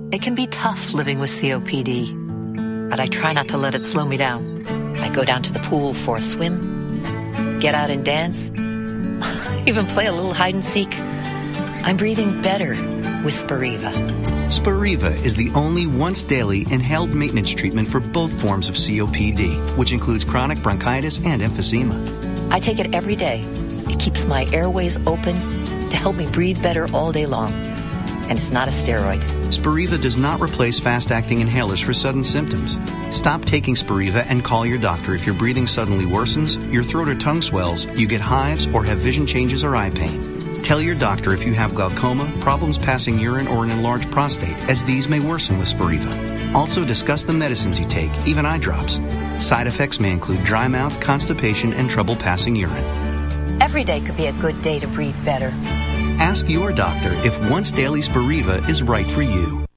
It can be tough living with COPD, but I try not to let it slow me down. I go down to the pool for a swim, get out and dance, even play a little hide and seek. I'm breathing better with Spiriva. Spiriva is the only once-daily inhaled maintenance treatment for both forms of COPD, which includes chronic bronchitis and emphysema. I take it every day. It keeps my airways open to help me breathe better all day long. And it's not a steroid. Spiriva does not replace fast-acting inhalers for sudden symptoms. Stop taking Spiriva and call your doctor if your breathing suddenly worsens, your throat or tongue swells, you get hives, or have vision changes or eye pain. Tell your doctor if you have glaucoma, problems passing urine, or an enlarged prostate, as these may worsen with Spiriva. Also discuss the medicines you take, even eye drops. Side effects may include dry mouth, constipation, and trouble passing urine. Every day could be a good day to breathe better. Ask your doctor if once daily Spiriva is right for you.